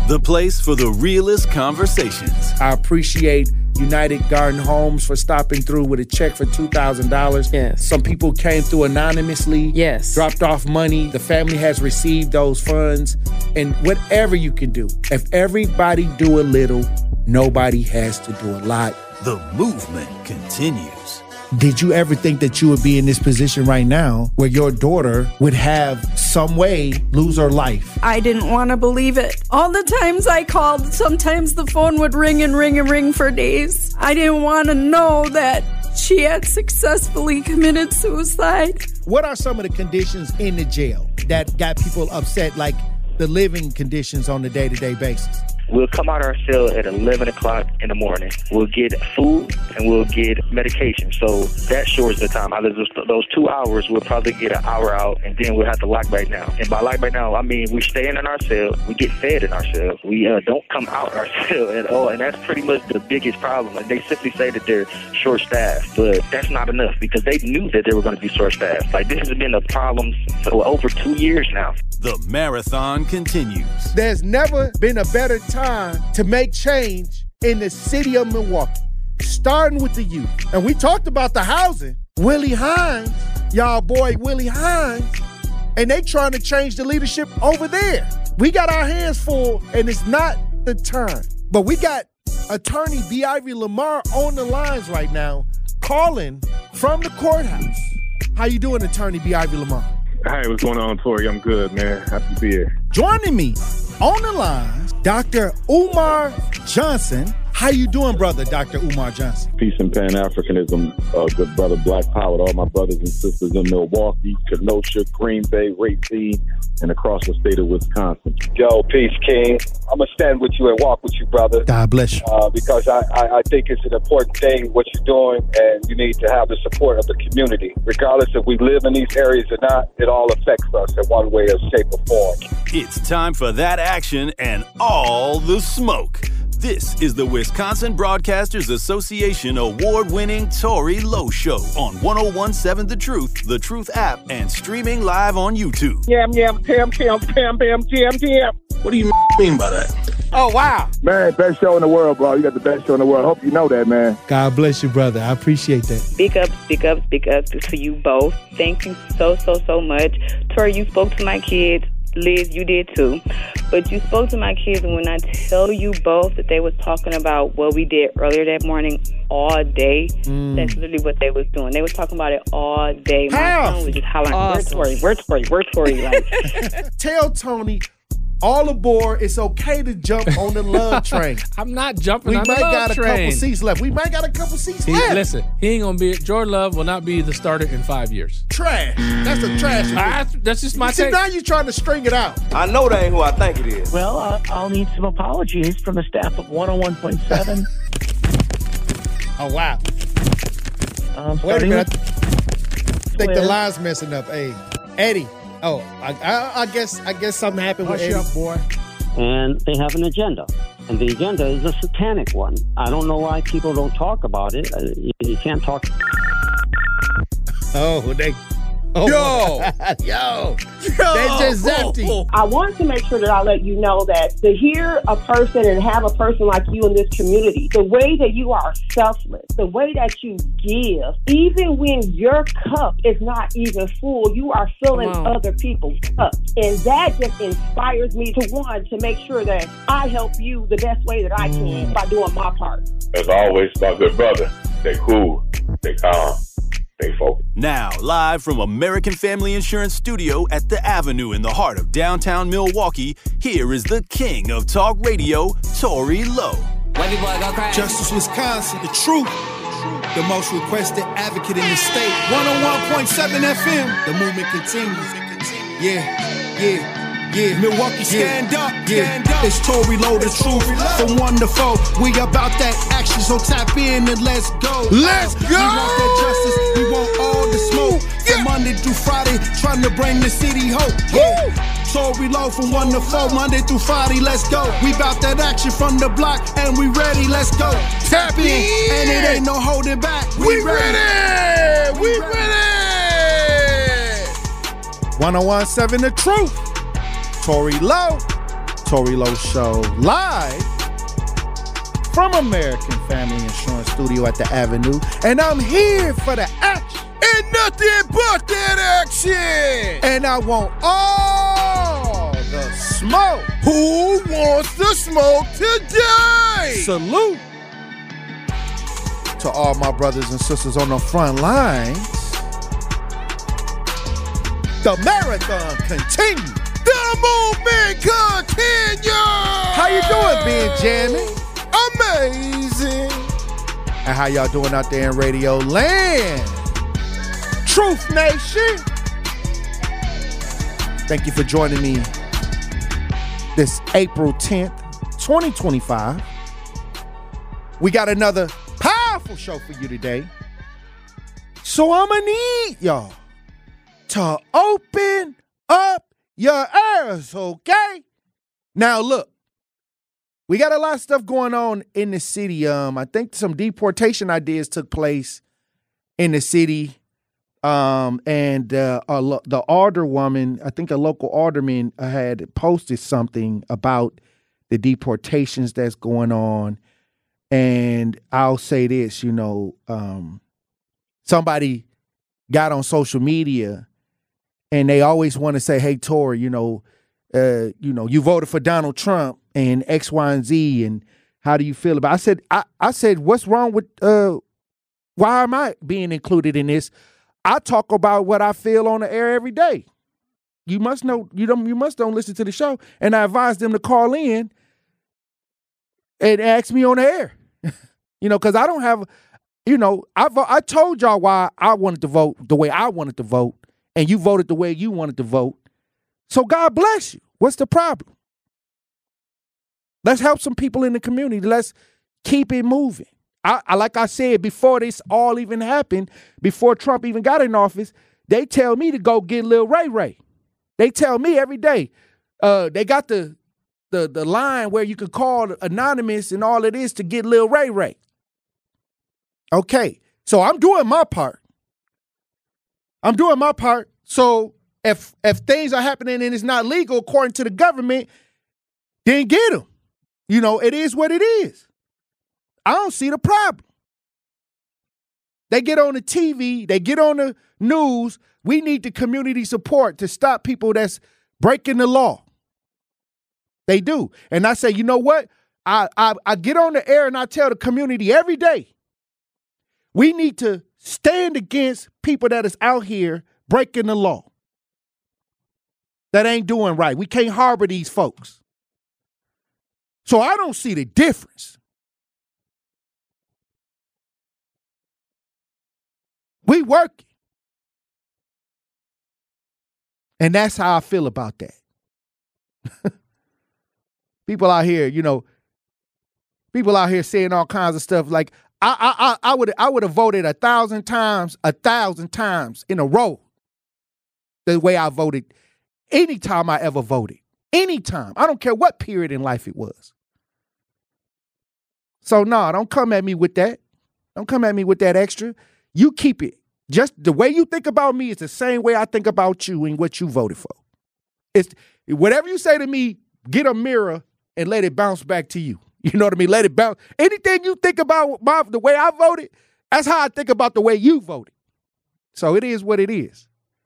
the place for the realest conversations. I appreciate United Garden Homes for stopping through with a check for $2,000. Yes. Some people came through anonymously. Yes. Dropped off money. The family has received those funds. And whatever you can do, if everybody do a little, nobody has to do a lot. The movement continues. Did you ever think that you would be in this position right now where your daughter would have some way lose her life? I didn't want to believe it. All the times I called, sometimes the phone would ring and ring and ring for days. I didn't want to know that she had successfully committed suicide. What are some of the conditions in the jail that got people upset, like the living conditions on a day-to-day basis? We'll come out our cell at 11 o'clock in the morning. We'll get food and we'll get medication. So that shortens the time. Out of those 2 hours, we'll probably get an hour out, and then we'll have to lock back down. And by lock back down, I mean we stay in our cell. We get fed in our cell. We don't come out our cell at all, and that's pretty much the biggest problem. Like, they simply say that they're short-staffed, but that's not enough because they knew that they were going to be short-staffed. Like, this has been a problem for over 2 years now. The marathon continues. There's never been a better time to make change in the city of Milwaukee, starting with the youth. And we talked about the housing. Willie Hines, y'all boy Willie Hines, and they trying to change the leadership over there. We got our hands full, and it's not the time. But we got attorney B. Ivy Lamar on the lines right now, calling from the courthouse. How you doing, attorney B. Ivy Lamar? Hey, what's going on, Tori? I'm good, man. Happy to be here. Joining me on the lines, Dr. Umar Johnson. How you doing, brother, Dr. Umar Johnson? Peace and Pan-Africanism, good brother Black Power to all my brothers and sisters in Milwaukee, Kenosha, Green Bay, Racine, and across the state of Wisconsin. Yo, peace, King. I'm going to stand with you and walk with you, brother. God bless you. Because I think it's an important thing, what you're doing, and you need to have the support of the community. Regardless if we live in these areas or not, it all affects us in one way or shape or form. It's time for that action and all the smoke. This is the Wisconsin Broadcasters Association award-winning Tori Lowe Show on 101.7 The Truth app, and streaming live on YouTube. Yam, pam, jam. What do you mean by that? Oh, wow. Man, best show in the world, bro. You got the best show in the world. Hope you know that, man. God bless you, brother. I appreciate that. Speak up to you both. Thank you so much. Tori, you spoke to my kids. Liz, you did too. But you spoke to my kids, and when I tell you both that they was talking about what we did earlier that morning all day, that's literally what they was doing. They was talking about it all day. My son was just hollering, awesome. Where's Tori? Like, tell Tony, all aboard. It's okay to jump on the love train. I'm not jumping on the love train. We might got a couple seats left. Listen, he ain't going to be, Jordan Love will not be the starter in 5 years. Trash. That's a trash. That's just my take. Now you're trying to string it out. I know that ain't who I think it is. Well, I'll need some apologies from the staff of 101.7. Oh, wow. Wait a minute. I think the line's messing up. Hey, Eddie. Oh, I guess something happened with Eddie. Hush up, boy. And they have an agenda. And the agenda is a satanic one. I don't know why people don't talk about it. You can't talk. Yo, they just empty. I want to make sure that I let you know that to hear a person and have a person like you in this community, the way that you are selfless, the way that you give, even when your cup is not even full, you are filling other people's cups. And that just inspires me to make sure that I help you the best way that I can by doing my part. As always, my good brother, stay cool, stay calm. Now, live from American Family Insurance Studio at The Avenue in the heart of downtown Milwaukee, here is the king of talk radio, Tori Lowe. Justice Wisconsin, the truth, the most requested advocate in the state. 101.7 FM, the movement continues. Yeah. Milwaukee, stand up. It's Tori Lowe, the truth, from 1 to 4. We about that action, so tap in and let's go. Let's go. We want that justice, we want all the smoke. From Monday through Friday, trying to bring the city hope. Tori Lowe from 1 to 4, Monday through Friday, let's go. We about that action from the block, and we ready, let's go. Tap in, and it ain't no holding back. We ready. 101.7 The Truth. Tori Lowe, Tory Lowe Show, live from American Family Insurance Studio at the Avenue. And I'm here for the action. And nothing but that action. And I want all the smoke. Who wants the smoke today? Salute to all my brothers and sisters on the front lines. The marathon continues. The movement continues. How you doing, Benjamin? Amazing. And how y'all doing out there in Radio Land? Truth Nation. Thank you for joining me this April 10th, 2025. We got another powerful show for you today. So I'm going to need y'all to open up your ears, okay? Now, look. We got a lot of stuff going on in the city. I think some deportation ideas took place in the city. And the alderwoman, I think a local alderman had posted something about the deportations that's going on. And I'll say this, somebody got on social media and they always want to say, hey, Tory, you voted for Donald Trump and X, Y, and Z, and how do you feel about it? I said, what's wrong with, why am I being included in this? I talk about what I feel on the air every day. You must know, you must don't listen to the show. And I advise them to call in and ask me on the air. Because I don't have, I told y'all why I wanted to vote the way I wanted to vote, and you voted the way you wanted to vote. So God bless you. What's the problem? Let's help some people in the community. Let's keep it moving. I like I said, before this all even happened, before Trump even got in office, they tell me to go get Lil Ray Ray. They tell me every day. They got the line where you can call anonymous and all it is to get Lil Ray Ray. Okay, so I'm doing my part. So if things are happening and it's not legal according to the government, then get them. It is what it is. I don't see the problem. They get on the TV, they get on the news. We need the community support to stop people that's breaking the law. They do. And I say, you know what? I get on the air and I tell the community every day, we need to stand against people that is out here breaking the law. That ain't doing right. We can't harbor these folks. So I don't see the difference. We working. And that's how I feel about that. People out here, saying all kinds of stuff like I would have voted 1,000 times in a row the way I voted anytime I ever voted. Anytime. I don't care what period in life it was. So no, don't come at me with that. Don't come at me with that extra. You keep it. Just the way you think about me is the same way I think about you and what you voted for. It's whatever you say to me, get a mirror and let it bounce back to you. You know what I mean? Let it bounce. Anything you think about the way I voted, that's how I think about the way you voted. So it is what it is.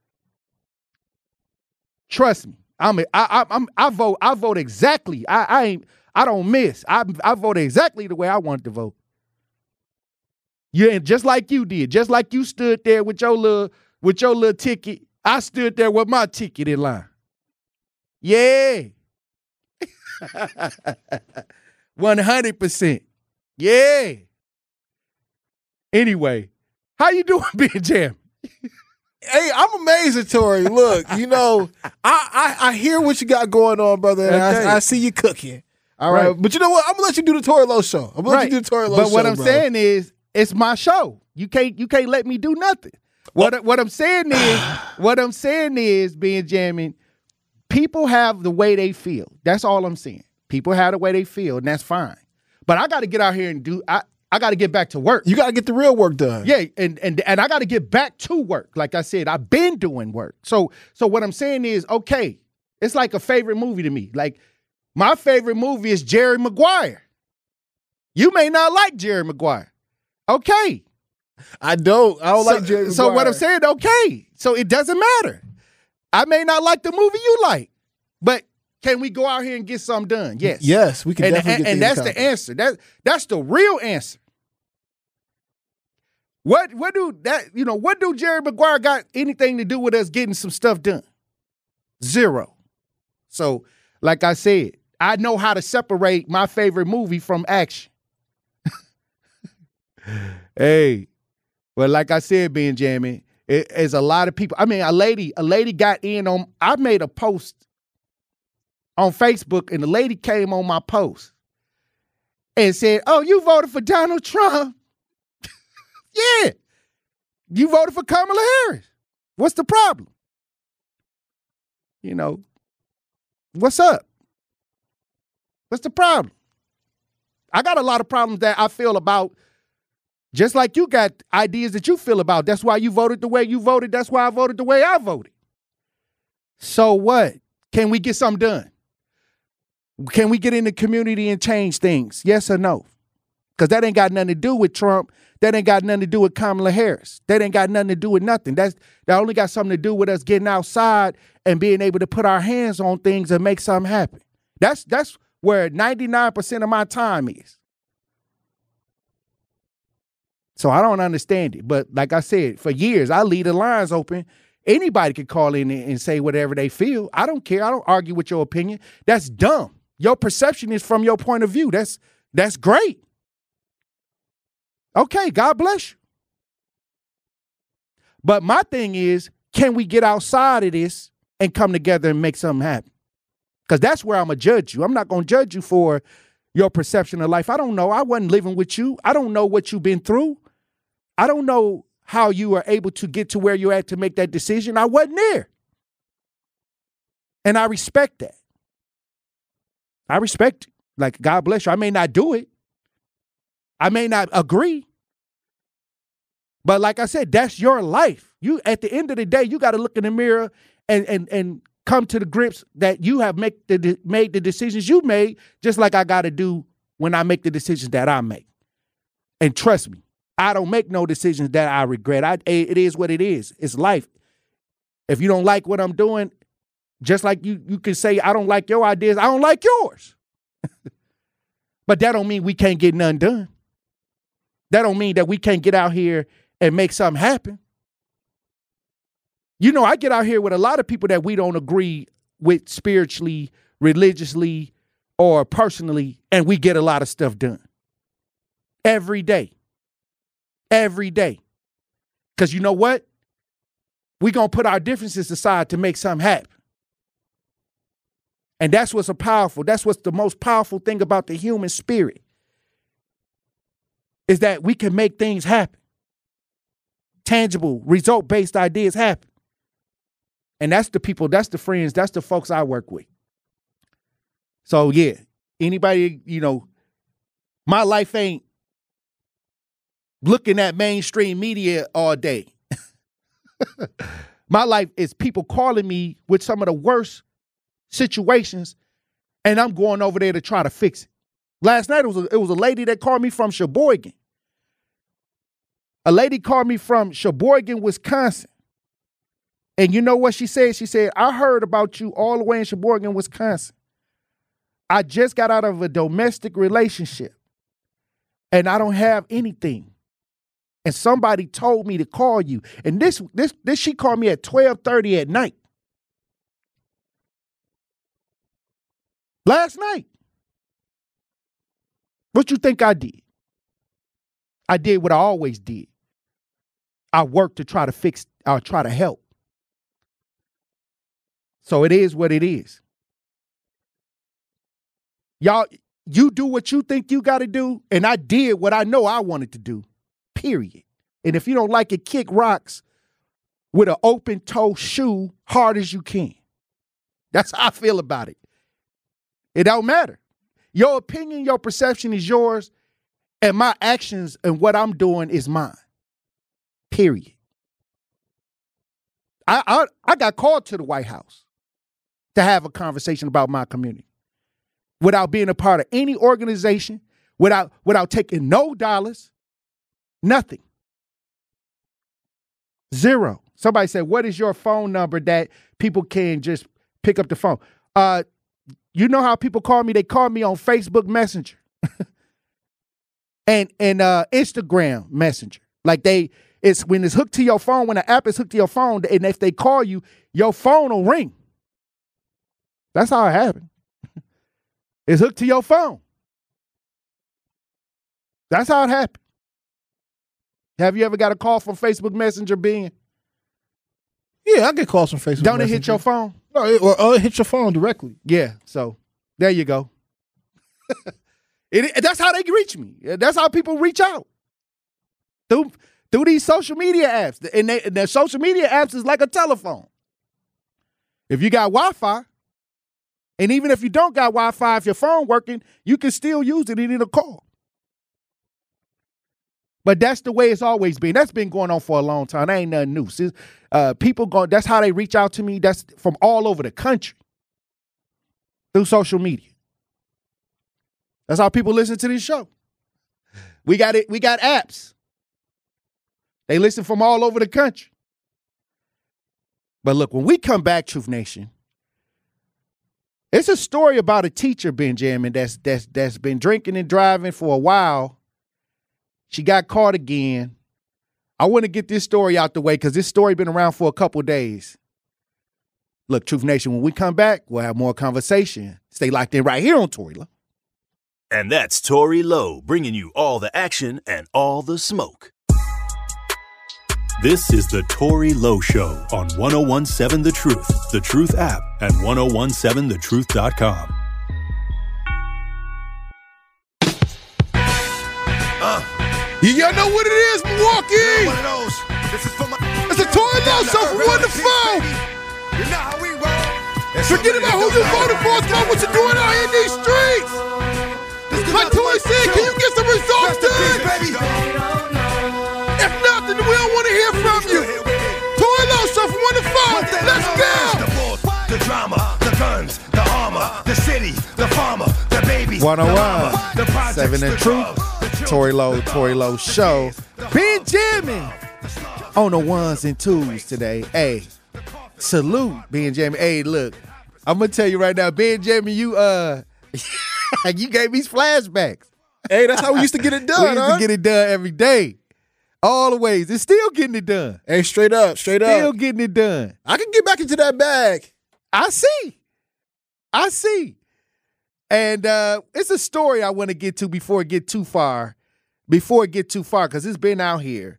Trust me. I vote exactly. I don't miss. I vote exactly the way I wanted to vote. Yeah, just like you did, just like you stood there with your little ticket. I stood there with my ticket in line. Yeah. 100%. Yeah. Anyway, how you doing, Benjamin? Hey, I'm amazing, Tory. Look, I hear what you got going on, brother, and Okay. I see you cooking. All Right. right. But you know what? I'm gonna let you do the Tory Lowe show. I'm gonna let you do the Tory Lowe show. But what I'm bro. saying is, it's my show. You can't let me do nothing. What I'm saying is, Benjamin, people have the way they feel. That's all I'm saying. People have the way they feel, and that's fine. But I got to get out here and do. I got to get back to work. You got to get the real work done. Yeah, and I got to get back to work. Like I said, I've been doing work. So what I'm saying is, okay, it's like a favorite movie to me. Like My favorite movie is Jerry Maguire. You may not like Jerry Maguire. Okay. I don't like Jerry Maguire. So what I'm saying, okay. So it doesn't matter. I may not like the movie you like, but can we go out here and get something done? Yes. Yes, we can definitely get and that's the answer. That's the real answer. What do Jerry Maguire got anything to do with us getting some stuff done? Zero. So, like I said, I know how to separate my favorite movie from action. Hey, well, like I said, Benjamin, it's a lot of people. I mean, a lady got in on. I made a post on Facebook, and the lady came on my post and said, "Oh, you voted for Donald Trump." Yeah. You voted for Kamala Harris. What's the problem? You know, what's up? What's the problem? I got a lot of problems that I feel about, just like you got ideas that you feel about. That's why you voted the way you voted. That's why I voted the way I voted. So what? Can we get something done? Can we get in the community and change things? Yes or no? Because that ain't got nothing to do with Trump. That ain't got nothing to do with Kamala Harris. That ain't got nothing to do with nothing. That only got something to do with us getting outside and being able to put our hands on things and make something happen. That's where 99% of my time is. So I don't understand it. But like I said, for years, I leave the lines open. Anybody can call in and say whatever they feel. I don't care. I don't argue with your opinion. That's dumb. Your perception is from your point of view. That's great. Okay, God bless you. But my thing is, can we get outside of this and come together and make something happen? Because that's where I'm going to judge you. I'm not going to judge you for your perception of life. I don't know. I wasn't living with you. I don't know what you've been through. I don't know how you were able to get to where you're at to make that decision. I wasn't there. And I respect that. I respect it. Like, God bless you. I may not do it. I may not agree. But like I said, that's your life. You, at the end of the day, you got to look in the mirror and come to the grips that you have made the decisions you made, just like I got to do when I make the decisions that I make. And trust me, I don't make no decisions that I regret. It is what it is. It's life. If you don't like what I'm doing, just like you can say, I don't like your ideas, I don't like yours. But that don't mean we can't get nothing done. That don't mean that we can't get out here and make something happen. You know, I get out here with a lot of people that we don't agree with spiritually, religiously, or personally, and we get a lot of stuff done. Every day. Every day. Because you know what? We're going to put our differences aside to make something happen. And that's what's the most powerful thing about the human spirit, is that we can make things happen. Tangible, result-based ideas happen. And that's the people, that's the friends, that's the folks I work with. So yeah, anybody, my life ain't looking at mainstream media all day. My life is people calling me with some of the worst situations, and I'm going over there to try to fix it. Last night, it was a lady that called me from Sheboygan. A lady called me from Sheboygan, Wisconsin. And you know what she said? She said, I heard about you all the way in Sheboygan, Wisconsin. I just got out of a domestic relationship, and I don't have anything. And somebody told me to call you. And this she called me at 12:30 at night. Last night. What you think I did? I did what I always did. I worked to try to fix, or try to help. So it is what it is. Y'all, you do what you think you got to do, and I did what I know I wanted to do, period. And if you don't like it, kick rocks with an open-toe shoe hard as you can. That's how I feel about it. It don't matter. Your opinion, your perception is yours, and my actions and what I'm doing is mine, period. I got called to the White House to have a conversation about my community. without being a part of any organization, without taking no dollars, nothing. Zero. Somebody said, what is your phone number that people can just pick up the phone? You know how people call me? They call me on Facebook Messenger and Instagram Messenger. Like it's when it's hooked to your phone, when the app is hooked to your phone, and if they call you, your phone will ring. That's how it happened. It's hooked to your phone. That's how it happened. Have you ever got a call from Facebook Messenger, Ben? Yeah, I get calls from Facebook Don't Messenger. it hit your phone? No, it hit your phone directly. Yeah, so there you go. That's how they reach me. That's how people reach out. Through these social media apps. And their social media apps is like a telephone. If you got Wi-Fi, and even if you don't got Wi-Fi, if your phone working, you can still use it and it'll call. But that's the way it's always been. That's been going on for a long time. That ain't nothing new. See, that's how they reach out to me. That's from all over the country through social media. That's how people listen to this show. We got it. We got apps. They listen from all over the country. But look, when we come back, Truth Nation, it's a story about a teacher, Benjamin, that's been drinking and driving for a while. She got caught again. I want to get this story out the way because this story been around for a couple days. Look, Truth Nation, when we come back, we'll have more conversation. Stay locked in right here on Tory Lowe. And that's Tory Lowe, bringing you all the action and all the smoke. This is the Tory Lowe Show on 101.7 The Truth app, and 1017thetruth.com. Y'all know what it is, Milwaukee. One of those. This is for my. It's a Tory Lowe Show from 1 to 4. You know how we roll. Forget about who you voted for. It's about what you're doing out here in these streets. Like Tory said, can you get some results done? If not, then we don't want to hear from you. Tory Lowe Show from 1 to 4. Let's go. The drama, the guns, the armor, the city, the farmer, the baby. 101.7 The Truth. Tory Lowe Show. Benjamin on the ones and twos today. Hey, salute, Benjamin. Hey, look, I'm gonna tell you right now, Benjamin, you you gave me flashbacks. Hey, that's how we used to get it done. We used to get it done every day, all the ways. It's still getting it done. Hey, straight up. Still getting it done. I can get back into that bag. I see. And it's a story I want to get to before it get too far, because it's been out here.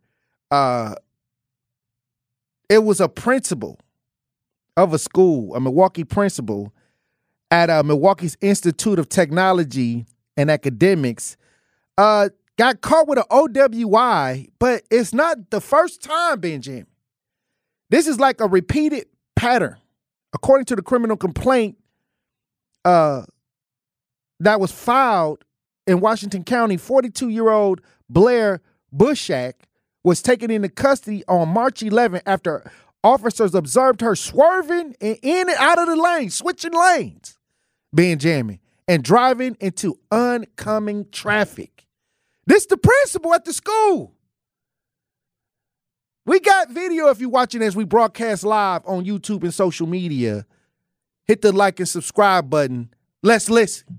It was a principal of a school, a Milwaukee principal at Milwaukee's Institute of Technology and Academics, got caught with an OWI, but it's not the first time, Benjamin. This is like a repeated pattern. According to the criminal complaint that was filed in Washington County, 42-year-old Blair Bushak was taken into custody on March 11 after officers observed her swerving in and out of the lane, switching lanes, Benjamin, and driving into oncoming traffic. This the principal at the school. We got video if you're watching as we broadcast live on YouTube and social media. Hit the like and subscribe button. Let's listen.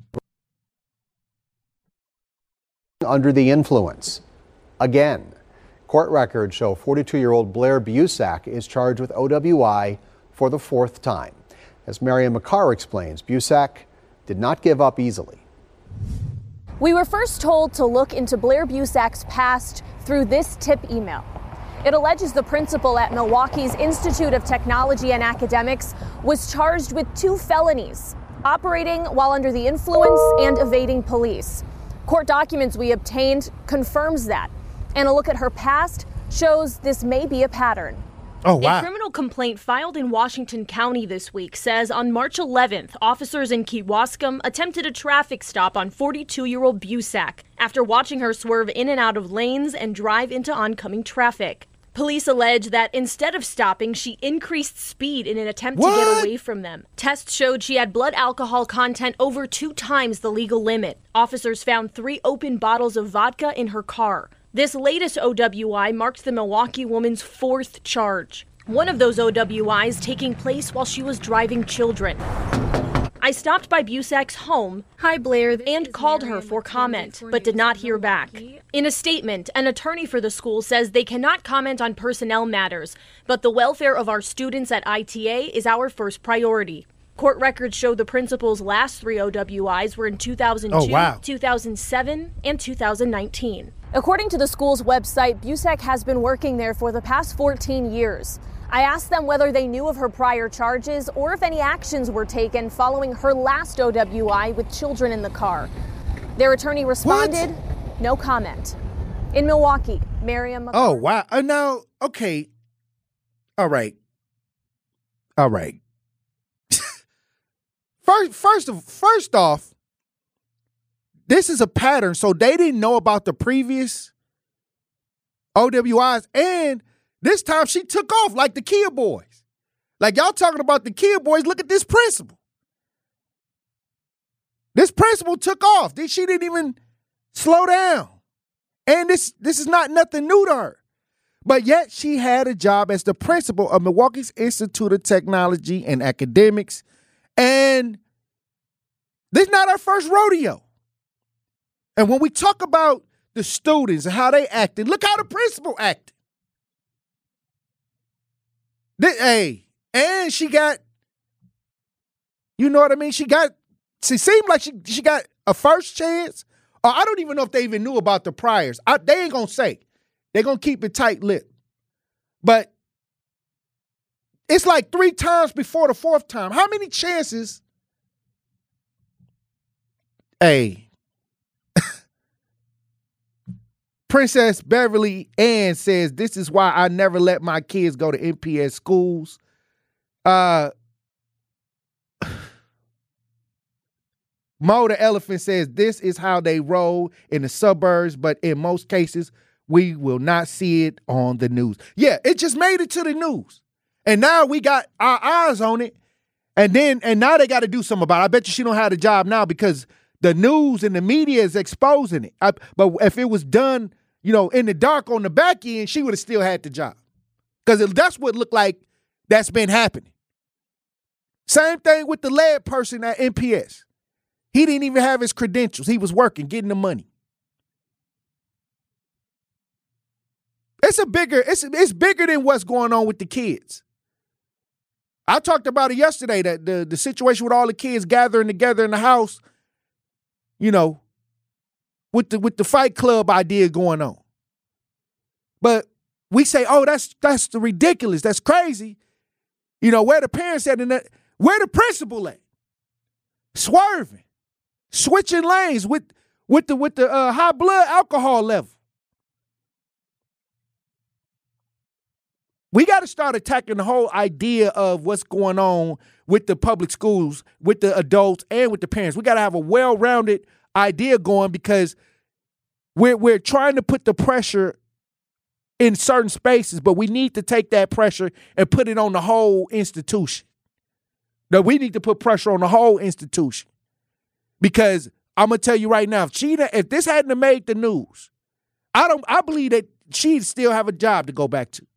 Under the influence. Again, court records show 42-year-old Blair Busak is charged with OWI for the fourth time. As Mariam McCarr explains, Busak did not give up easily. We were first told to look into Blair Busak's past through this tip email. It alleges the principal at Milwaukee's Institute of Technology and Academics was charged with 2 felonies, operating while under the influence and evading police. Court documents we obtained confirms that, and a look at her past shows this may be a pattern. Oh, wow. A criminal complaint filed in Washington County this week says on March 11th, officers in Kewaskum attempted a traffic stop on 42-year-old Busak after watching her swerve in and out of lanes and drive into oncoming traffic. Police allege that instead of stopping, she increased speed in an attempt to get away from them. Tests showed she had blood alcohol content over 2 times the legal limit. Officers found 3 open bottles of vodka in her car. This latest OWI marked the Milwaukee woman's 4th charge. One of those OWIs taking place while she was driving children. I stopped by Busak's home, hi Blair, and called her for comment, but did not hear back. In a statement, an attorney for the school says they cannot comment on personnel matters, but the welfare of our students at ITA is our first priority. Court records show the principal's last 3 OWIs were in 2002, 2007, and 2019. According to the school's website, Busak has been working there for the past 14 years. I asked them whether they knew of her prior charges or if any actions were taken following her last OWI with children in the car. Their attorney responded, no comment. In Milwaukee, Miriam McCarty. Oh, wow. Now, okay. All right. First off, this is a pattern. So they didn't know about the previous OWIs, and this time she took off like the Kia boys. Like y'all talking about the Kia boys, look at this principal. This principal took off. She didn't even slow down. And this is not nothing new to her. But yet she had a job as the principal of Milwaukee's Institute of Technology and Academics. And this is not our first rodeo. And when we talk about the students and how they acted, look how the principal acted. And she got, you know what I mean? She seemed like she got a first chance. Or I don't even know if they even knew about the priors. They ain't going to say. They're going to keep it tight-lipped. But it's like 3 times before the 4th time. How many chances? Princess Beverly Ann says, this is why I never let my kids go to MPS schools. Mo the Elephant says, this is how they roll in the suburbs, but in most cases, we will not see it on the news. Yeah, it just made it to the news. And now we got our eyes on it. And now they got to do something about it. I bet you she don't have a job now because the news and the media is exposing it. But if it was done, in the dark on the back end, she would have still had the job. Because that's what looked like that's been happening. Same thing with the lead person at MPS. He didn't even have his credentials. He was working, getting the money. It's bigger than what's going on with the kids. I talked about it yesterday, that the situation with all the kids gathering together in the house, with the Fight Club idea going on. But we say, oh, that's the ridiculous. That's crazy. Where the parents at and where the principal at? Swerving, switching lanes with the high blood alcohol level. We got to start attacking the whole idea of what's going on with the public schools, with the adults, and with the parents. We got to have a well-rounded idea going because we're trying to put the pressure in certain spaces, but we need to take that pressure and put it on the whole institution. No, we need to put pressure on the whole institution because I'm gonna tell you right now, if this hadn't have made the news, I believe that she'd still have a job to go back to.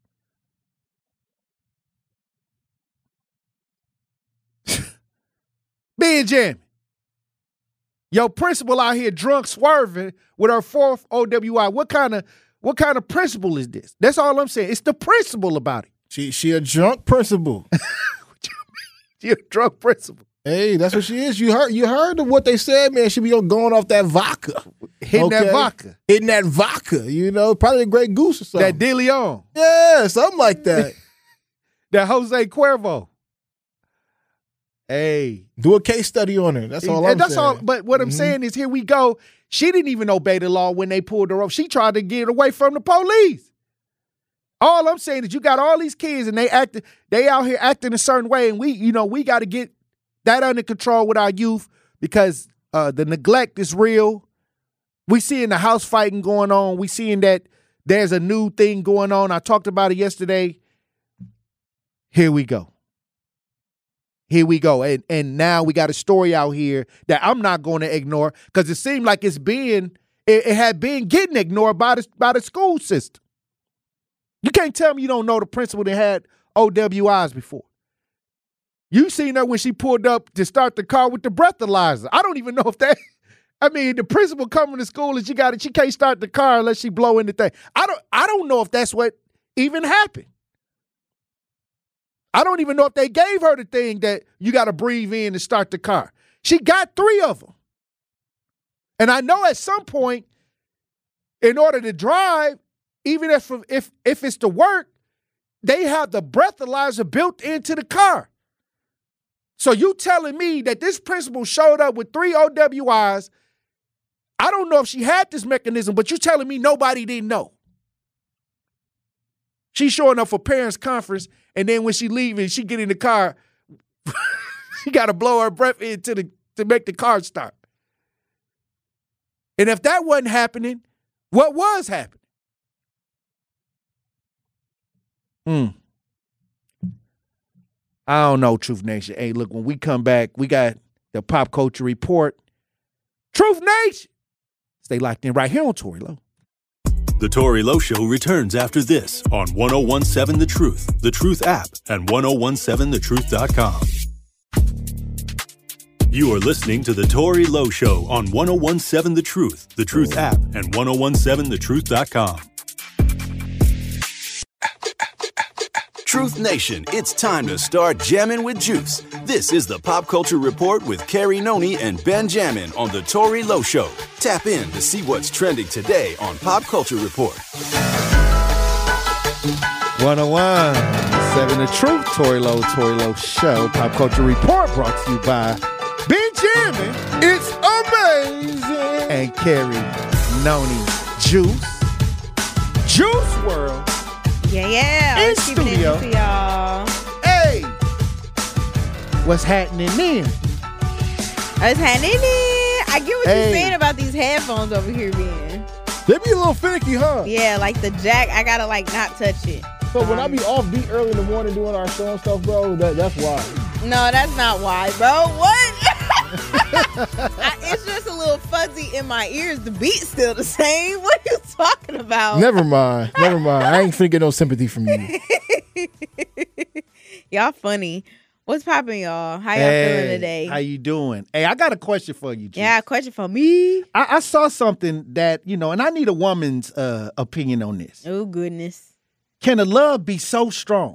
Benjamin, your principal out here drunk swerving with her 4th OWI. What kind of principal is this? That's all I'm saying. It's the principal about it. She a drunk principal. What you mean? She a drunk principal. Hey, that's what she is. You heard of what they said, man. She be going off that vodka. Hitting that vodka. Probably a Grey Goose or something. That De Leon. Yeah, something like that. That Jose Cuervo. Hey. Do a case study on her. That's all I'm saying. But what I'm saying is, here we go. She didn't even obey the law when they pulled her over. She tried to get away from the police. All I'm saying is you got all these kids and they out here acting a certain way, and we got to get that under control with our youth because the neglect is real. We seeing the house fighting going on. We seeing that there's a new thing going on. I talked about it yesterday. Here we go. Here we go. And now we got a story out here that I'm not going to ignore because it seemed like it had been getting ignored by the school system. You can't tell me you don't know the principal that had OWIs before. You seen her when she pulled up to start the car with the breathalyzer. I don't even know if that. I mean, the principal coming to school and she can't start the car unless she blow in the thing. I don't know if that's what even happened. I don't even know if they gave her the thing that you got to breathe in and start the car. She got 3 of them. And I know at some point, in order to drive, even if it's to work, they have the breathalyzer built into the car. So you telling me that this principal showed up with 3 OWIs. I don't know if she had this mechanism, but you telling me nobody didn't know. She's showing up for parents' conference, and then when she leaving, she get in the car, she got to blow her breath in to make the car start. And if that wasn't happening, what was happening? I don't know, Truth Nation. Hey, look, when we come back, we got the Pop Culture Report. Truth Nation! Stay locked in right here on Tory Lowe. The Tory Lowe Show returns after this on 101.7 The Truth app, and 1017thetruth.com. You are listening to The Tory Lowe Show on 101.7 The Truth app, and 1017thetruth.com. Truth Nation, it's time to start jamming with juice. This is the Pop Culture Report with Carrie Noni and Ben Jammin on The Tory Lowe Show. Tap in to see what's trending today on Pop Culture Report. 101.7 The Truth, Tory Lowe Show. Pop Culture Report brought to you by Ben Jammin. It's amazing. And Carrie Noni Juice. Juice World. Yeah. In studio. For y'all. Hey. What's happening then? What's happening then? I get what you're saying about these headphones over here being. They be a little finicky, huh? Yeah, like the jack, I gotta like not touch it. So when I be off beat early in the morning doing our show and stuff, bro, that's why. No, that's not why, bro. What? It's just a little fuzzy in my ears. The beat's still the same. What are you talking about? Never mind. I ain't finna get no sympathy from you. Y'all funny. What's popping, y'all? How y'all feeling today? How you doing? Hey, I got a question for you, Juice. Yeah, a question for me. I saw something that, and I need a woman's opinion on this. Oh, goodness. Can a love be so strong,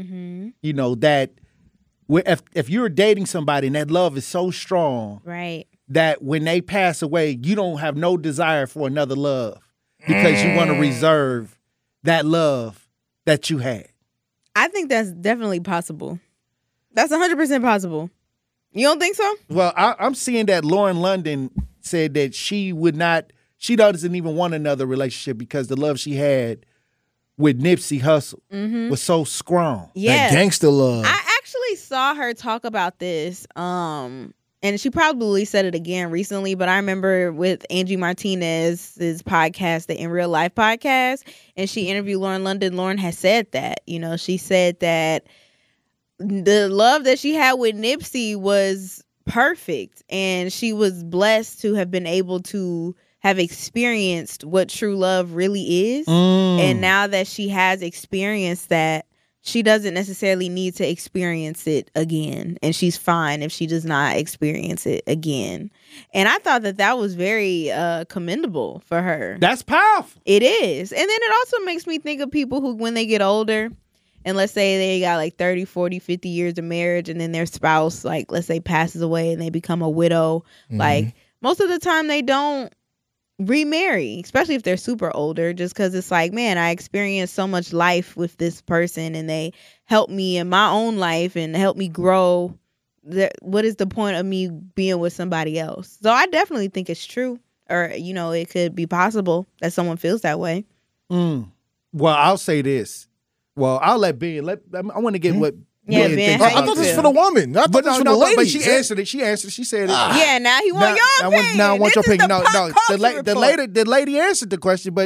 that if you're dating somebody and that love is so strong, right, that when they pass away, you don't have no desire for another love because you want to reserve that love that you had? I think that's definitely possible. That's 100% possible. You don't think so? Well, I'm seeing that Lauren London said that she doesn't even want another relationship because the love she had with Nipsey Hussle was so strong. Yeah. That gangster love. I actually saw her talk about this, and she probably said it again recently, but I remember with Angie Martinez's podcast, the In Real Life podcast, and she interviewed Lauren London. Lauren has said that, she said that the love that she had with Nipsey was perfect, and she was blessed to have been able to have experienced what true love really is. And now that she has experienced that, she doesn't necessarily need to experience it again. And she's fine if she does not experience it again. And I thought that was very commendable for her. That's powerful. It is. And then it also makes me think of people who, when they get older, and let's say they got like 30, 40, 50 years of marriage, and then their spouse, like, let's say, passes away and they become a widow. Like, most of the time they don't remarry, especially if they're super older, just because it's like, man, I experienced so much life with this person and they helped me in my own life and helped me grow. What is the point of me being with somebody else? So I definitely think it's true, or, it could be possible that someone feels that way. Well, I'll say this. Well, I'll let Ben. I want to get what Ben thinks. I thought this was for the woman. I thought this was for the lady. But she answered it. She said it. Yeah, now he want your opinion. Now I want your opinion. No, the lady answered the question, but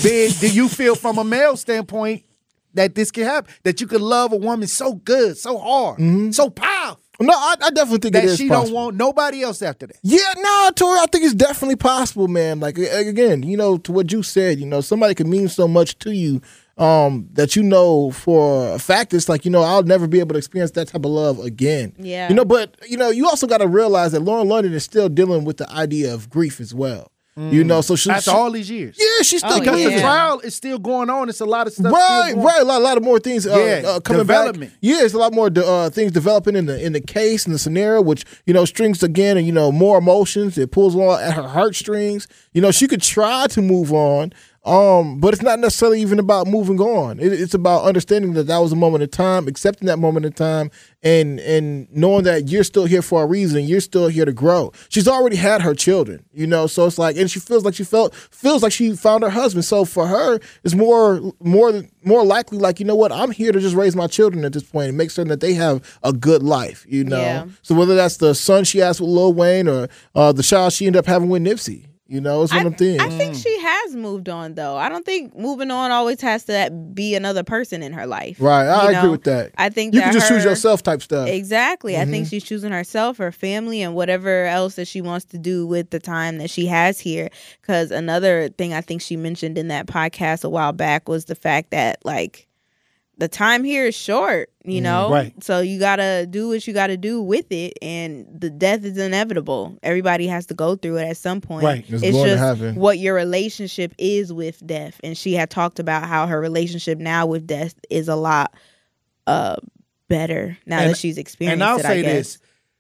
do you feel from a male standpoint that this can happen? That you could love a woman so good, so hard, so powerful? No, I definitely think it is she possible. don't want nobody else after that. Yeah, no, Tori, I think it's definitely possible, man. Like, again, to what you said, somebody can mean so much to you that for a fact, it's like, I'll never be able to experience that type of love again. Yeah. But, you also got to realize that Lauren London is still dealing with the idea of grief as well. So after all these years, she's still because the trial is still going on. It's a lot of stuff, right. A lot of more things coming development. back. Yeah, it's a lot more things developing in the case and the scenario, which strings again and more emotions. It pulls on at her heartstrings. She could try to move on. But it's not necessarily even about moving on. It's about understanding that was a moment in time, accepting that moment in time, and knowing that you're still here for a reason. You're still here to grow. She's already had her children, so it's like, and she feels like she found her husband. So for her, it's more likely like, I'm here to just raise my children at this point and make certain that they have a good life, Yeah. So whether that's the son she has with Lil Wayne or the child she ended up having with Nipsey. It's one of them things. I think she has moved on, though. I don't think moving on always has to be another person in her life. Right. I agree with that. I think you can just choose yourself type stuff. Exactly. I think she's choosing herself, her family, and whatever else that she wants to do with the time that she has here. Because another thing I think she mentioned in that podcast a while back was the fact that, like, the time here is short, right. So you got to do what you got to do with it. And the death is inevitable. Everybody has to go through it at some point. Right. It's just what your relationship is with death. And she had talked about how her relationship now with death is a lot better now that she's experienced it, And I'll say this.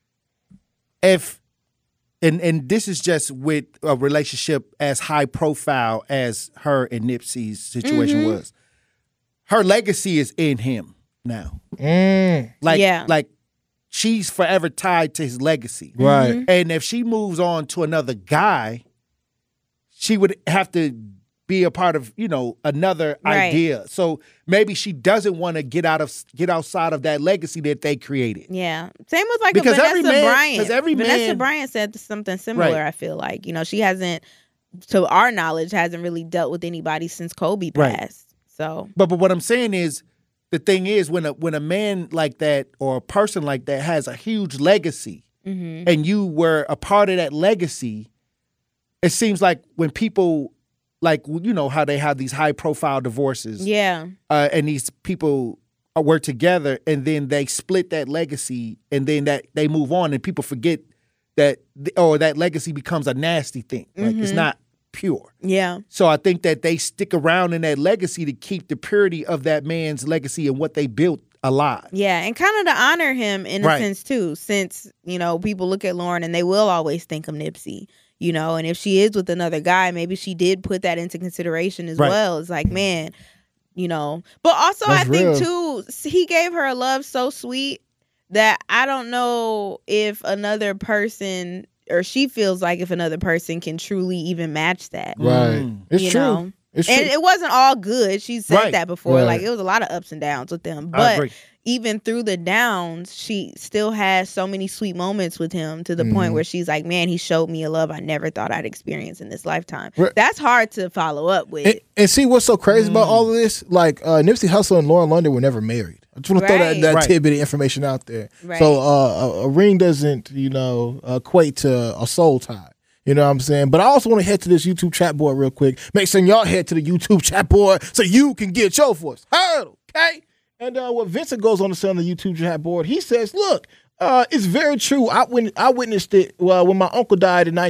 And this is just with a relationship as high profile as her and Nipsey's situation was. Her legacy is in him now. Like she's forever tied to his legacy. Right. And if she moves on to another guy, she would have to be a part of, another idea. So maybe she doesn't want to get outside of that legacy that they created. Yeah. Same with like Because Vanessa Bryant. Vanessa Bryant said something similar, I feel like. She hasn't, to our knowledge, hasn't really dealt with anybody since Kobe passed. Right. So, but what I'm saying is, the thing is, when a man like that or a person like that has a huge legacy, and you were a part of that legacy, it seems like when people, like, how they have these high profile divorces, and these people were together, and then they split that legacy, and then that they move on, and people forget that, or that legacy becomes a nasty thing. Like it's not pure. Yeah. So I think that they stick around in that legacy to keep the purity of that man's legacy and what they built alive. Yeah, and kind of to honor him in a sense too, since, people look at Lauren and they will always think of Nipsey, and if she is with another guy, maybe she did put that into consideration as well. It's like, man, but also I think too, he gave her a love so sweet that I don't know if another person, or she feels like if another person can truly even match that. Right. It's true. It's true. And it wasn't all good. She said that before. Right. Like, it was a lot of ups and downs with them. But even through the downs, she still has so many sweet moments with him to the point where she's like, man, he showed me a love I never thought I'd experience in this lifetime. Right. That's hard to follow up with. And see what's so crazy about all of this? Like, Nipsey Hussle and Lauren London were never married. I just want to throw that tidbit of information out there. Right. So a ring doesn't, equate to a soul tie. You know what I'm saying? But I also want to head to this YouTube chat board real quick. Make sure y'all head to the YouTube chat board so you can get your voice heard, okay? And what Vincent goes on to say on the YouTube chat board, he says, look, it's very true. I witnessed it when my uncle died in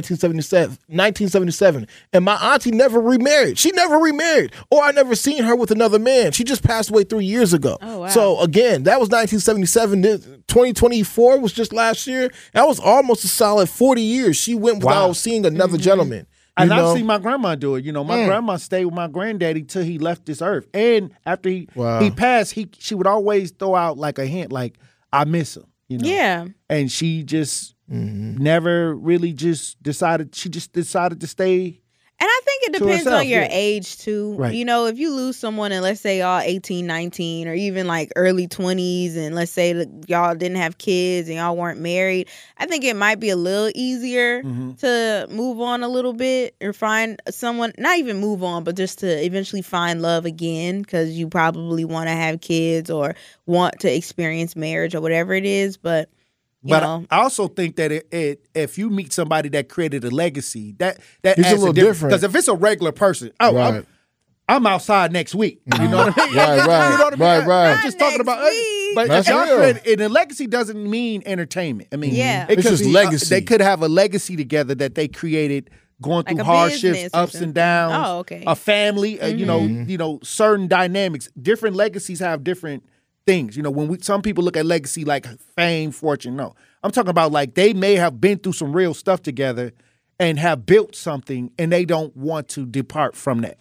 1977, and my auntie never remarried. She never remarried, or I never seen her with another man. She just passed away 3 years ago. Oh, wow. So again, that was 1977. 2024 was just last year. That was almost a solid 40 years. She went without seeing another gentleman. And I've seen my grandma do it. My grandma stayed with my granddaddy till he left this earth. And after he passed, she would always throw out like a hint, like, I miss him. Yeah. And she just never really just decided to stay And I think it depends on your age, too. Right. You know, if you lose someone and let's say y'all 18, 19, or even like early 20s, and let's say that y'all didn't have kids and y'all weren't married, I think it might be a little easier to move on a little bit or find someone, not even move on, but just to eventually find love again, because you probably want to have kids or want to experience marriage or whatever it is. But you know. I also think that if you meet somebody that created a legacy, that it's adds a little different. Because if it's a regular person, I'm outside next week. You know what I mean? Right. You know what I mean? Right. I'm just talking about. But That's if y'all real. and a legacy doesn't mean entertainment. I mean, Yeah. It's just legacy. They could have a legacy together that they created, going Like through a hardships, business or ups and downs. Oh, okay. A family, you know, certain dynamics. Different legacies have different things. You know, when some people look at legacy like fame, fortune. No, I'm talking about like they may have been through some real stuff together and have built something, and they don't want to depart from that.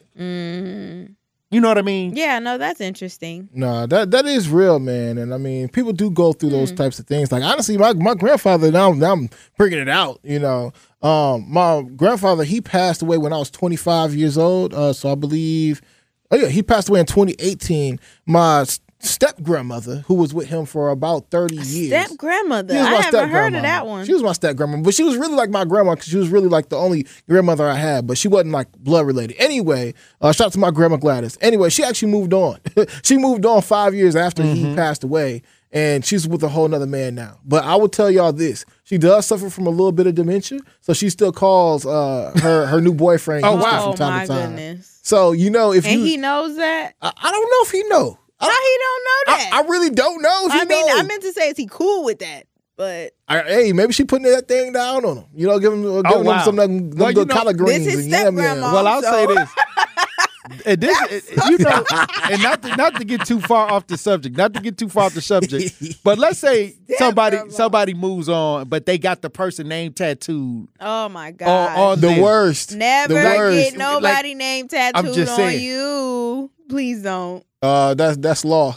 You know what I mean? Yeah, no, that's interesting. No, that is real, man. And I mean, people do go through those types of things. Like honestly, my grandfather, now I'm bringing it out, you know. My grandfather, he passed away when I was 25 years old. So I believe, he passed away in 2018. My step grandmother, who was with him for about 30 years. Step grandmother. I haven't heard of that one. She was my step grandmother, but she was really like my grandma because she was really like the only grandmother I had, but she wasn't like blood related. Anyway, shout out to my grandma Gladys. Anyway, she actually moved on. She moved on 5 years after he passed away, and she's with a whole nother man now. But I will tell y'all this. She does suffer from a little bit of dementia, so she still calls her new boyfriend from time to time. Goodness. So, you know, if he knows that? I don't know if he knows. How he don't know that? I really don't know if he knows. I meant to say, is he cool with that? But hey, maybe she putting that thing down on him. You know, give him some good collard greens. This is and step grandma. Well, I'll say this. And this, you know, and not to get too far off the subject, but let's say somebody moves on, but they got the person name tattooed. Oh my God, on the them. worst. Never get nobody name tattooed on saying. you. Please don't. That's law.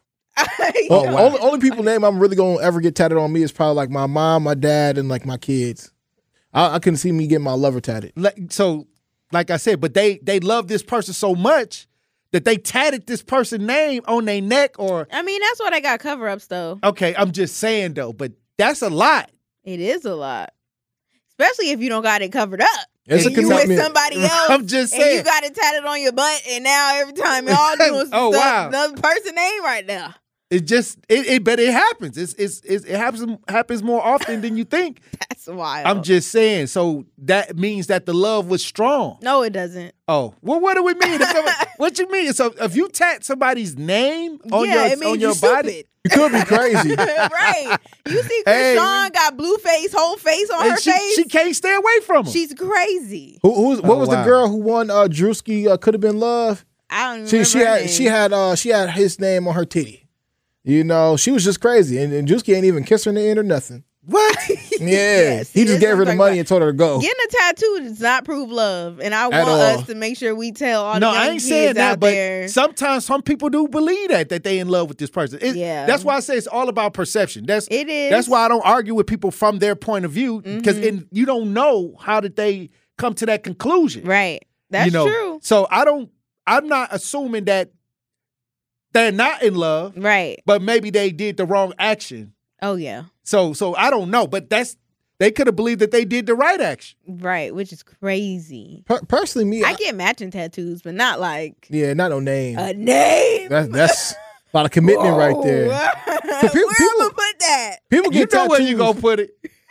Only people name I'm really gonna ever get tatted on me is probably like my mom, my dad, and like my kids. I couldn't see me getting my lover tatted. So, like I said, but they love this person so much that they tatted this person's name on their neck, or I mean, that's why they got cover-ups though. Okay, I'm just saying though, but that's a lot. It is a lot, especially if you don't got it covered up. It's and you with somebody else. I'm just saying. And you got it tatted on your butt, and now every time y'all doing stuff, another person name right now. It just but it happens. It happens more often than you think. That's wild. I'm just saying. So that means that the love was strong. No, it doesn't. Oh, well, what do we mean? What you mean? So if you tat somebody's name on your body, you could be crazy. Right. You see Krishan got blue face, whole face on her face. She can't stay away from him. She's crazy. What was the girl who won Drewski Could Have Been Love? I don't remember. She had his name on her titty. You know, she was just crazy. And Drewski ain't even kiss her in the end or nothing. What? Yeah. Yes, he just gave her the money and told her to go. Getting a tattoo does not prove love. And I want us to make sure we tell all the young kids out there. Sometimes some people do believe that they in love with this person. That's why I say it's all about perception. It is. That's why I don't argue with people from their point of view, because you don't know how did they come to that conclusion. Right. That's true. So I'm not assuming that they're not in love. Right. But maybe they did the wrong action. Oh, yeah. So I don't know, but they could have believed that they did the right action. Right, which is crazy. Personally, me, I get matching tattoos, but not like not no name. A name. That's a lot of commitment right there. So where am I put that? People get tattoos. Where you gonna put it?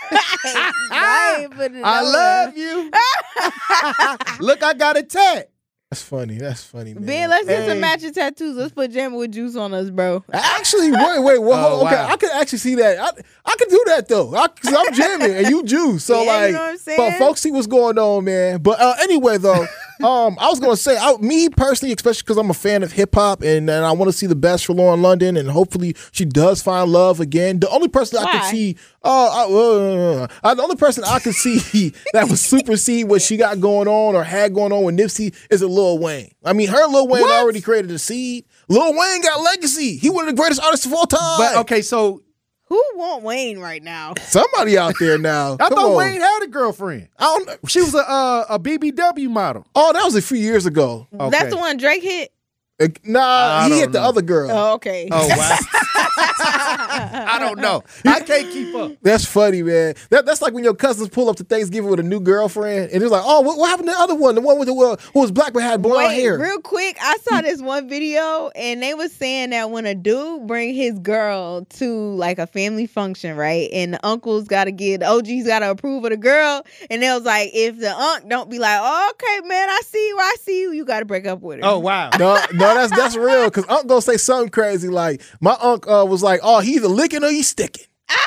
I ain't put it I love you. Look, I got a tat. That's funny, man. Ben, let's get some matching tattoos. Let's put Jammin' with Juice on us, bro. Actually, wait. Well, okay, I could actually see that. I could do that though, because I'm Jammin' and you Juice. So you know what I'm saying? But folks see what's going on, man. But anyway, though, I was gonna say, me personally, especially because I'm a fan of hip hop and I want to see the best for Lauren London, and hopefully she does find love again. The only person I could see, the only person I could see that would supersede what she got going on or had going on with Nipsey is a Lil Wayne. I mean, Lil Wayne already created a seed. Lil Wayne got legacy. He one of the greatest artists of all time. But okay, so Who want Wayne right now? Somebody out there now. I Come thought on. Wayne had a girlfriend. I don't know. She was a BBW model. Oh, that was a few years ago. That's the one Drake hit? Nah, he hit the other girl. Oh, okay. Oh, wow. I don't know. I can't keep up. That's funny, man. That's like when your cousins pull up to Thanksgiving with a new girlfriend, and it's like, oh, what happened to the other one? The one with the who was black but had blonde hair. Real quick, I saw this one video, and they was saying that when a dude bring his girl to like a family function, right, and the uncles got to get, the OGs got to approve of the girl, and they was like, if the unc don't be like, oh, okay, man, I see you, you got to break up with her. Oh, wow. No, that's real. Because Unc gonna say something crazy like, my Unc was like, oh, he either licking or he's sticking.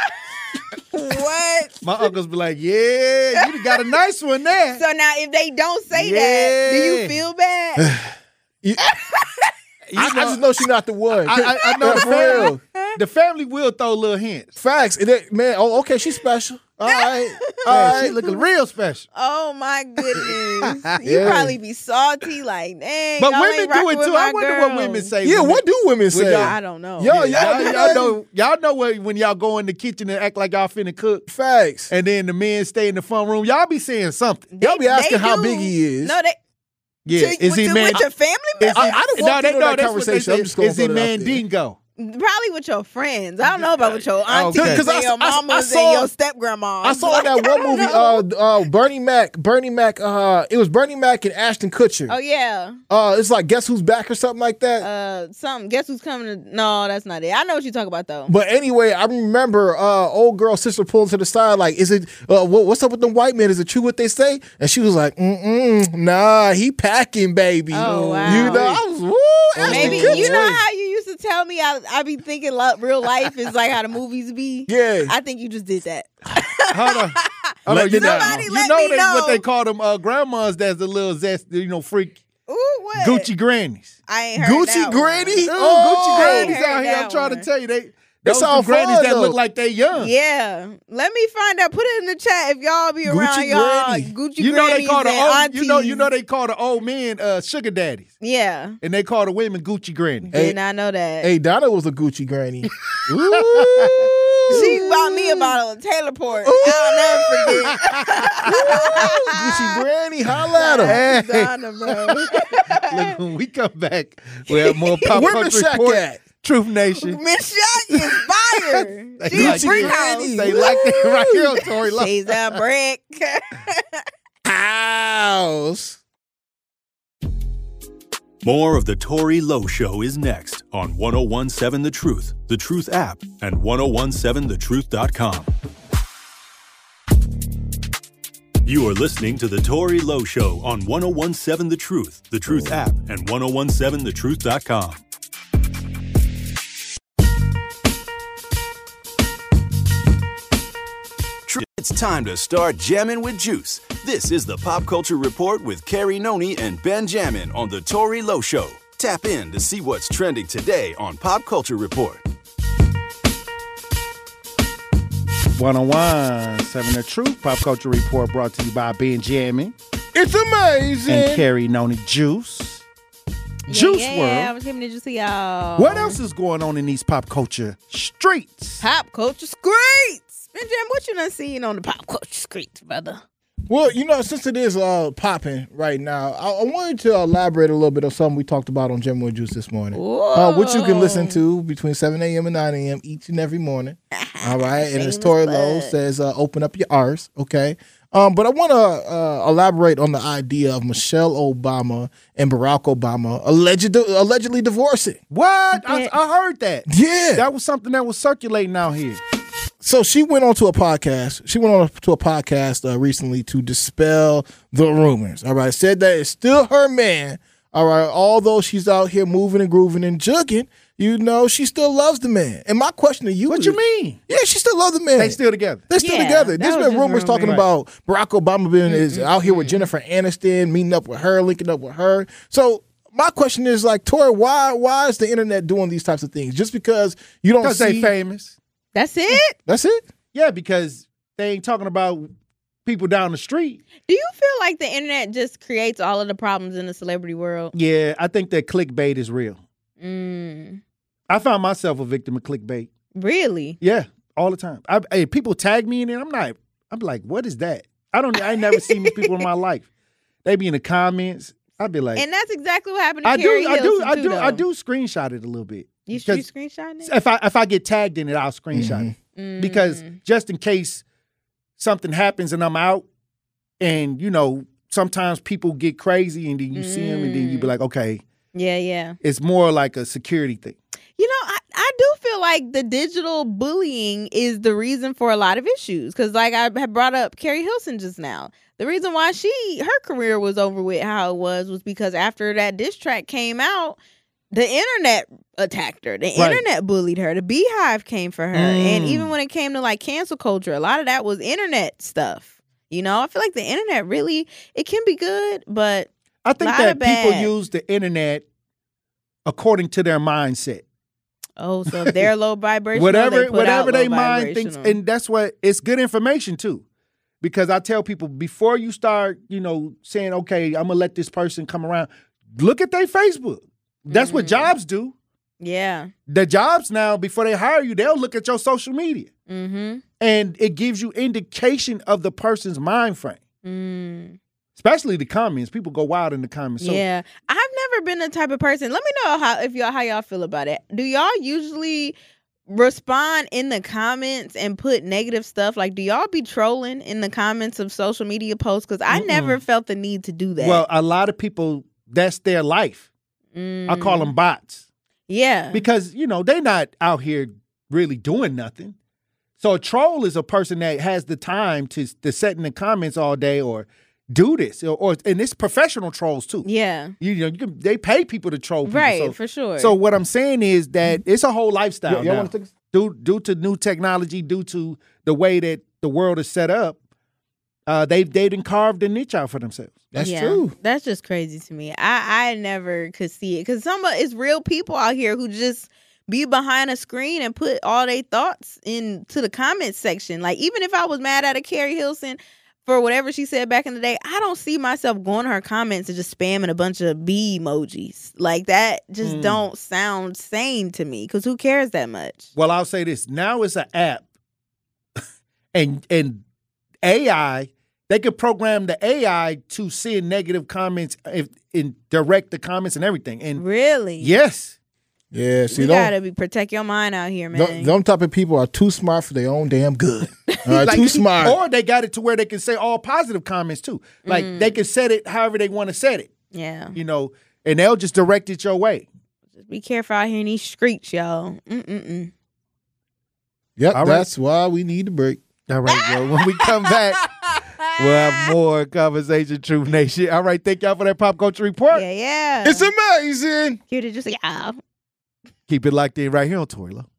What? My uncles be like, yeah, you got a nice one there. So now if they don't say that, do you feel bad? I just know she's not the one. I know the family will throw little hints. Facts. Man, oh, okay, she's special. All right. She looking real special. Oh my goodness. You probably be salty like, dang. But y'all women ain't do rocking it with too. my I wonder girl. what women say. Yeah, what do women say? I don't know. Y'all know when y'all go in the kitchen and act like y'all finna cook. Facts. And then the men stay in the front room. Y'all be saying something. Y'all be asking how big he is. No, they. Yeah, is he man? With your family members? I didn't walk into that conversation. I'm just going is he Mandingo? Probably with your friends. I don't know about with your aunties and your mamas I saw, and your step grandmas. I saw that one movie, Bernie Mac. It was Bernie Mac and Ashton Kutcher. Oh yeah. It's like Guess Who's Back or something like that. Guess Who's Coming? No, that's not it. I know what you're talking about though. But anyway, I remember old girl sister pulling to the side like, is it what's up with the white men? Is it true what they say? And she was like, nah, he packing, baby. Oh wow. You know, I was woo. Maybe you know how you used to tell me I be thinking real life is like how the movies be. Yeah. I think you just did that. Hold on. Somebody let me know. What they call them grandmas that's a little zest, freak. Ooh, what? Gucci grannies. I ain't heard Gucci that granny? one. Gucci grannies I out ain't here. heard I'm trying that to tell you, It's all grannies fun, that though. look like they young. Yeah. Let me find out. Put it in the chat if y'all be around Gucci y'all. granny. Gucci You know they grannies call and the old, aunties. you know they call the old men sugar daddies, Yeah. and they call the women Gucci grannies. Did not know that. Hey, Donna was a Gucci granny. She bought me a bottle of Taylor Port. I'll never forget. Gucci granny, holla at her. Hey. Donna, bro. Look, when we come back, we have more pop Where culture Miss Shaq report. at? Truth Nation. Miss Shaq is fire. She's like a freak that. house. They like that right here on Tory Love. She's a brick. House. More of the Tory Lowe Show is next on 1017 The Truth app, and 1017thetruth.com. You are listening to the Tory Lowe Show on 1017 The Truth app, and 1017thetruth.com. It's time to start jamming with Juice. This is the Pop Culture Report with Carrie Noni and Benjamin on the Tory Lowe Show. Tap in to see what's trending today on Pop Culture Report. 1017 The Truth Pop Culture Report brought to you by Benjamin It's amazing. and Carrie Noni Juice. Juice I World. was giving it to y'all. What else is going on in these pop culture streets? Pop culture streets. Benjamin, what you done seen on the pop culture streets, brother? Well, since it is popping right now, I wanted to elaborate a little bit of something we talked about on Jim and Juice this morning. Which you can listen to between 7 a.m. and 9 a.m. each and every morning. All right. And as Tory Lowe says, open up your R's. Okay. But I want to elaborate on the idea of Michelle Obama and Barack Obama allegedly divorcing. What? I heard that. Yeah. That was something that was circulating out here. So she went on to a podcast. Recently to dispel the rumors. All right. Said that it's still her man. All right. Although she's out here moving and grooving and jugging, she still loves the man. And my question to you What you mean? Yeah, she still loves the man. They still together. They're still together. There's been rumors talking Right. about Barack Obama is out here with Jennifer Aniston, meeting up with her, linking up with her. So my question is Tori, why is the internet doing these types of things? Just because you don't see... Because they famous. That's it? That's it? Yeah, because they ain't talking about people down the street. Do you feel like the internet just creates all of the problems in the celebrity world? Yeah, I think that clickbait is real. I found myself a victim of clickbait. Really? Yeah. all the time. People tag me in it. I'm like, what is that? I ain't never seen these people in my life. They be in the comments. I'd be like, and that's exactly what happened to Carrie Hilson I do screenshot it a little bit. You screenshot it? If I get tagged in it, I'll screenshot it because just in case something happens and I'm out, and sometimes people get crazy and then you see them and then you be like, okay, yeah. It's more like a security thing. I do feel like the digital bullying is the reason for a lot of issues. Because like I had brought up Carrie Hilson just now. The reason why her career was over with how it was because after that diss track came out, the internet attacked her. The internet bullied her. The Beehive came for her. And even when it came to like cancel culture, a lot of that was internet stuff. I feel like the internet really, it can be good, but I think that people use the internet according to their mindset. Oh, so if they're low vibrational, whatever they mind thinks, and that's what it's good information too. Because I tell people before you start, saying, okay, I'm gonna let this person come around, look at their Facebook. That's what jobs do. Yeah. The jobs now, before they hire you, they'll look at your social media. Mm-hmm. And it gives you indication of the person's mind frame. Especially the comments. People go wild in the comments. Yeah. I've never been the type of person. Let me know how y'all feel about it. Do y'all usually respond in the comments and put negative stuff? Like, do y'all be trolling in the comments of social media posts? Because I never felt the need to do that. Well, a lot of people, that's their life. I call them bots. Yeah. Because, they're not out here really doing nothing. So a troll is a person that has the time to sit in the comments all day or do this, and it's professional trolls too. Yeah, they pay people to troll people, right? For sure. So what I'm saying is that it's a whole lifestyle now. Due to new technology, due to the way that the world is set up, they've carved a niche out for themselves. That's true. That's just crazy to me. I never could see it because it's real people out here who just be behind a screen and put all their thoughts into the comments section. Like, even if I was mad at a Carrie Hilson for whatever she said back in the day, I don't see myself going to her comments and just spamming a bunch of bee emojis. Like, that just don't sound sane to me, because who cares that much? Well, I'll say this. Now it's an app. and AI, they could program the AI to send negative comments and direct the comments and everything. And really? Yes. Yeah, see, you gotta protect your mind out here, man. Them type of people are too smart for their own damn good. Too smart. Or they got it to where they can say all positive comments too. Like they can set it however they want to set it. Yeah. And they'll just direct it your way. Just be careful out here in these streets, y'all. Yep, that's why we need a break. All right, well, when we come back, we'll have more Conversation Truth Nation. All right, thank y'all for that Pop Culture Report. Yeah. It's amazing. Here to just Keep it locked in right here on Tory Lowe.